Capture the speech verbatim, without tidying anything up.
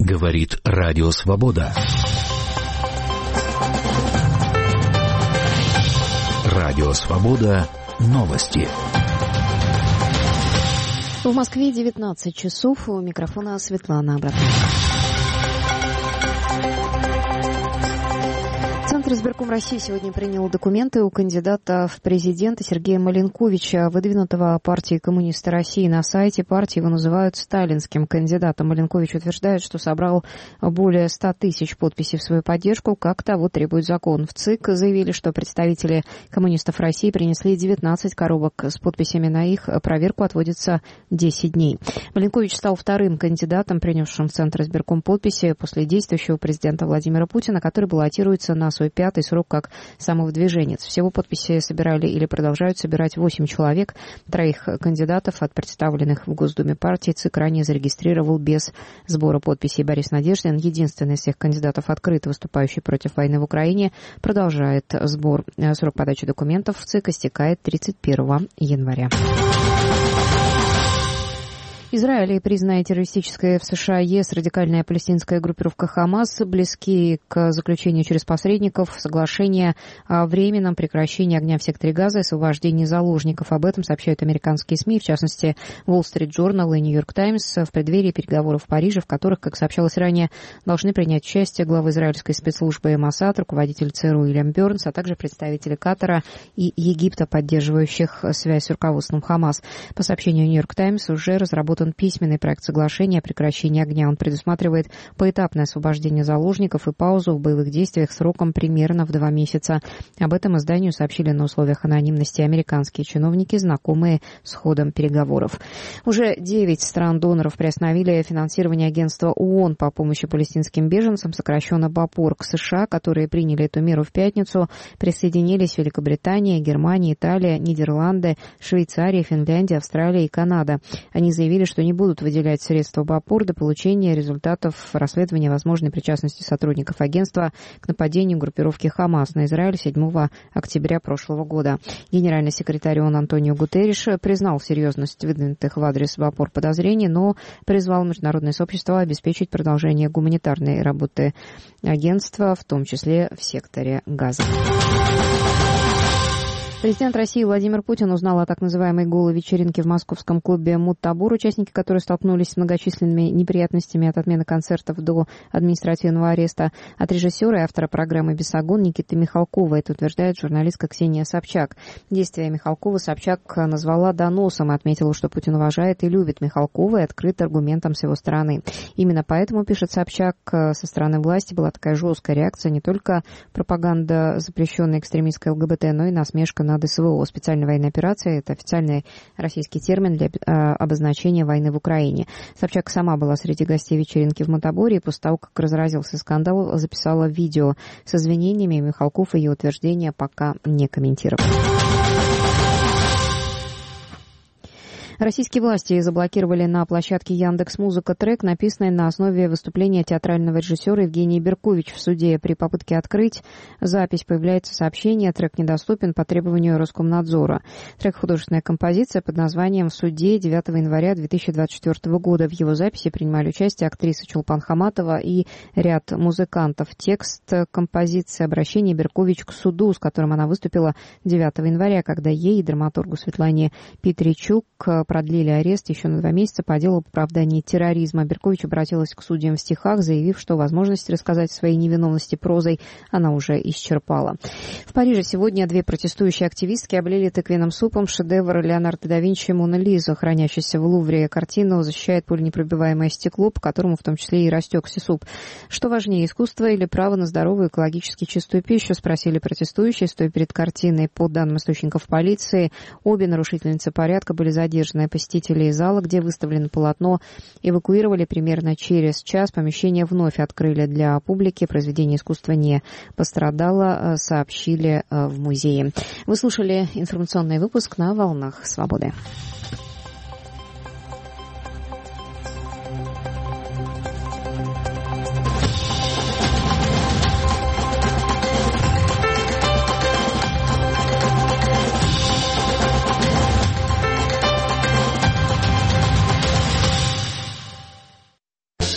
Говорит Радио Свобода. Радио Свобода. Новости. В Москве девятнадцать часов. У микрофона Светлана Абрамова. Центр избирком России сегодня принял документы у кандидата в президенты Сергея Маленковича, выдвинутого партией «Коммунисты России». На сайте партии его называют сталинским кандидатом. Маленкович утверждает, что собрал более ста тысяч подписей в свою поддержку, как того требует закон. В ЦИК заявили, что представители «Коммунистов России» принесли девятнадцать коробок с подписями. На их проверку отводится десять дней. Маленкович стал вторым кандидатом, принесшим в Центр избирком подписи после действующего президента Владимира Путина, который баллотируется на свой пятый срок как самовыдвиженец. Всего подписи собирали или продолжают собирать восемь человек. Троих кандидатов от представленных в Госдуме партий ЦИК ранее зарегистрировал без сбора подписей. Борис Надеждин, единственный из всех кандидатов, открыто выступающий против войны в Украине, продолжает сбор. Срок подачи документов в ЦИК истекает тридцать первого января. Израиль, признанная террористической в США ЕС радикальная палестинская группировка «Хамас», близки к заключению через посредников соглашения о временном прекращении огня в секторе Газа и освобождении заложников. Об этом сообщают американские СМИ, в частности, Wall Street Journal и New York Times, в преддверии переговоров в Париже, в которых, как сообщалось ранее, должны принять участие глава израильской спецслужбы Моссад, руководитель ЦРУ Уильям Бернс, а также представители Катара и Египта, поддерживающих связь с руководством «Хамас». По сообщению New York Times, уже разработан письменный проект соглашения о прекращении огня. Он предусматривает поэтапное освобождение заложников и паузу в боевых действиях сроком примерно в два месяца. Об этом изданию сообщили на условиях анонимности американские чиновники, знакомые с ходом переговоров. Уже девять стран-доноров приостановили финансирование агентства ООН по помощи палестинским беженцам, сокращенно БАПОР. К США, которые приняли эту меру в пятницу, присоединились Великобритания, Германия, Италия, Нидерланды, Швейцария, Финляндия, Австралия и Канада. Они заявили, что не будут выделять средства БАПОР до получения результатов расследования возможной причастности сотрудников агентства к нападению группировки «Хамас» на Израиль седьмого октября прошлого года. Генеральный секретарь ООН Антонио Гутерриш признал серьезность выдвинутых в адрес БАПОР подозрений, но призвал международное сообщество обеспечить продолжение гуманитарной работы агентства, в том числе в секторе Газа. Президент России Владимир Путин узнал о так называемой голой вечеринке в московском клубе «Мут-Табур», участники которой столкнулись с многочисленными неприятностями от отмены концертов до административного ареста. От режиссера и автора программы «Бесогон» Никиты Михалкова. Это утверждает журналистка Ксения Собчак. Действия Михалкова Собчак назвала доносом и отметила, что Путин уважает и любит Михалкова и открыт аргументам с его стороны. Именно поэтому, пишет Собчак, со стороны власти была такая жесткая реакция, не только пропаганда запрещенной экстремистской ЛГБТ, но и насмешка на ДСВО. Специальная военная операция – это официальный российский термин для э, обозначения войны в Украине. Собчак сама была среди гостей вечеринки в Мутаборе и после того, как разразился скандал, записала видео с извинениями. Михалков ее утверждения пока не комментировал. Российские власти заблокировали на площадке Яндекс.Музыка трек, написанный на основе выступления театрального режиссера Евгения Беркович в суде. При попытке открыть запись появляется сообщение: трек недоступен по требованию Роскомнадзора. Трек — художественная композиция под названием «В суде» девятого января две тысячи двадцать четвёртого года. В его записи принимали участие актриса Чулпан Хаматова и ряд музыкантов. Текст композиции — обращение Беркович к суду, с которым она выступила девятого января, когда ей и драматургу Светлане Петричук продлили арест еще на два месяца по делу об оправдании терроризма. Беркович обратилась к судьям в стихах, заявив, что возможность рассказать о своей невиновности прозой она уже исчерпала. В Париже сегодня две протестующие активистки облили тыквенным супом шедевр Леонардо да Винчи «Мона Лиза», хранящийся в Лувре. Картину защищает пуленепробиваемое стекло, по которому в том числе и растекся суп. Что важнее, искусство или право на здоровую экологически чистую пищу, спросили протестующие, стоя перед картиной. По данным источников полиции, обе нарушительницы порядка были задержаны. Посетители зала, где выставлено полотно, эвакуировали примерно через час. Помещение вновь открыли для публики. Произведение искусства не пострадало, сообщили в музее. Вы слушали информационный выпуск на «Волнах Свободы».